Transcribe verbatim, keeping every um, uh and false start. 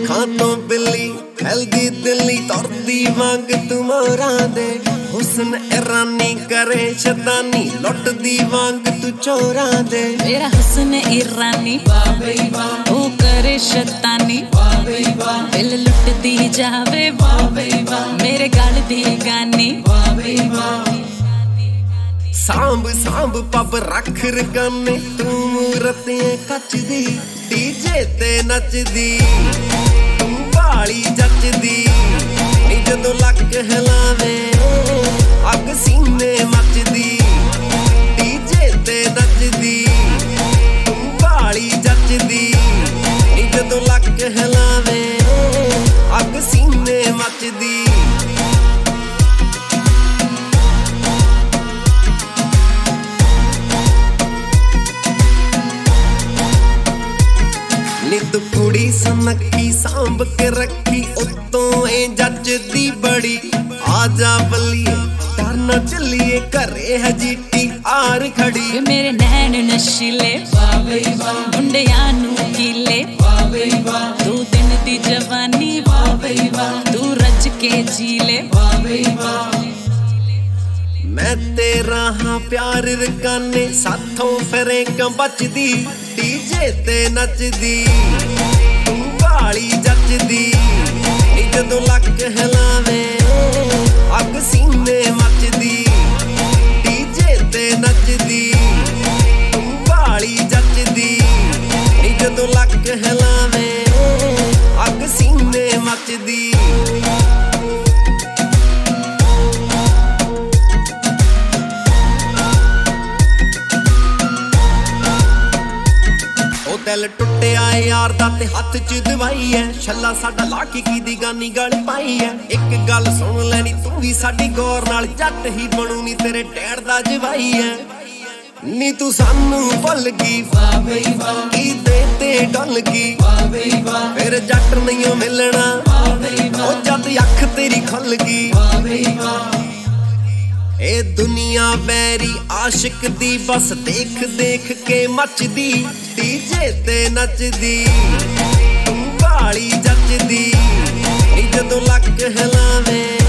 ਅੱਖਾਂ ਤੋਂ ਬਿੱਲੀ ਹੈਲਦੀ ਦਿੱਲੀ ਤੁਰਦੀ ਵਾਂਗ ਤੂੰ ਮੋਰਾਂ ਦੇ ਹੁਸਨ ਇਰਾਨੀ ਕਰੇ ਸ਼ੈਤਾਨੀ ਲੁੱਟਦੀ ਵਾਂਗ ਤੂੰ ਚੋਰਾਂ ਦੇ ਮੇਰਾ ਹੁਸਨ ਇਰਾਨੀ ਵਾਹ ਬਈ ਵਾਹ ਉਹ ਕਰੇ ਸ਼ੈਤਾਨੀ ਵਾਹ ਬਈ ਵਾਹ ਦਿਲ ਲੁੱਟਦੀ ਜਾਵੇ ਵਾਹ ਬਈ ਵਾਹ ਮੇਰੇ ਗਲ ਦੀ ਗਾਨੀ ਵਾਹ ਬਈ ਵਾਹ ਸਾਂਭ ਸਾਂਭ ਪੱਬ ਰੱਖ ਰਕਾਨੇ ਤੂੰ ਮੂਰਤੀਆਂ ਕੱਚਦੀ ਡੀਜੇ ਤੇ ਨੱਚਦੀ ਤੂੰ ਵਾਲੀ ਜੱਚਦੀ ਨੀ ਜਦੋਂ ਲੱਕ ਹਿਲਾਵੇ ਅੱਗ ਸੀਨੇ ਮੱਚਦੀ ਡੀਜੇ ਤੇ ਨੱਚਦੀ ਤੂੰ ਵਾਲੀ ਜੱਚਦੀ ਨੀ ਜਦੋਂ ਲੱਕ ਹਿਲਾਵੇ ਅੱਗ ਸੀਨੇ ਮੱਚਦੀ ਨੀ ਤੂੰ ਕੁੜੀ ਸੁਨੱਖੀ ਸਾਂਭ ਕੇ ਰੱਖੀ ਉਤੋਂ ਏ ਜੱਜਦੀ ਬੜੀ ਆ ਜਾ ਬੱਲੀਏ ਡਰ ਨਾ ਚੱਲੀਏ ਘਰੇ ਹਜੀਟੀ ਆਰ ਖੜੀ ਮੇਰੇ ਨੈਣ ਨਸ਼ੀਲੇ ਵਾਹ ਬਈ ਵਾਹ ਮੁੰਡਿਆਂ ਨੂੰ ਕੀਲੇ ਵਾਹ ਬਈ ਵਾਹ ਤੂੰ ਦਿਨ ਦੀ ਜਵਾਨੀ ਵਾਹ ਬਈ ਵਾਹ ਤੂੰ ਰੱਜ ਕੇ ਜੀਲੇ ਵਾਹ ਬਈ ਵਾਹ ਮੈਂ ਤੇਰਾ ਹਾਂ ਪਿਆਰ ਰਕਾਨੇ ਸਾਥੋਂ ਫਿਰੇ ਕਿਉਂ ਬਚਦੀ ਡੀਜੇ ਤੇ ਨੱਚਦੀ ਤੂੰ ਵਾਲੀ ਜੱਚਦੀ ਨੀ ਜਦੋਂ ਲੱਕ ਹਿਲਾਵੇ ਅੱਗ ਸੀਨੇ ਮੱਚਦੀ ਡੀਜੇ ਤੇ ਨੱਚਦੀ ਤੂੰ ਵਾਲੀ ਜੱਚਦੀ ਨੀ ਜਦੋਂ ਲੱਕ ਹਿਲਾਵੇ ਅੱਗ ਸੀਨੇ ਮੱਚਦੀ ਦਿਲ ਟੁੱਟਿਆ ਯਾਰ ਦਾ ਤੇ ਹੱਥ 'ਚ ਦਵਾਈ ਐ ਛੱਲਾ ਸਾਡਾ ਲਾ ਕੇ ਕੀ ਦੀ ਗਾਨੀ ਗਲ ਪਾਈ ਐ ਇੱਕ ਗੱਲ ਸੁਣ ਲੈਣੀ ਤੂੰ ਵੀ ਸਾਡੀ ਗੌਰ ਨਾਲ ਜੱਟ ਹੀ ਬਣੂ ਨੀ ਤੇਰੇ ਡੈਡ ਦਾ ਜਵਾਈ ਐ ਨੀ ਤੂੰ ਸਾਨੂੰ ਭੁੱਲ ਗਈ ਵਾਹ ਬਈ ਵਾਹ ਕੀ ਦੇ ਤੇ ਡੁੱਲ ਗਈ ਵਾਹ ਬਈ ਵਾਹ ਫਿਰ ਜੱਟ ਨਹੀਂ ਮਿਲਣਾ ਵਾਹ ਬਈ ਵਾਹ ਉਹ ਜਦ ਅੱਖ ਤੇਰੀ ਖੁੱਲ ਗਈ ਵਾਹ ਬਈ ਵਾਹ ਇਹ ਦੁਨੀਆ ਵੈਰੀ ਆਸ਼ਿਕ ਦੀ ਬਸ ਦੇਖ ਦੇਖ ਕੇ ਮੱਚਦੀ ਡੀਜੇ ਤੇ ਨੱਚਦੀ ਤੂੰ ਵਾਲੀ ਜੱਚਦੀ ਨੀ ਜਦੋਂ ਲੱਕ ਹਿਲਾਵੇ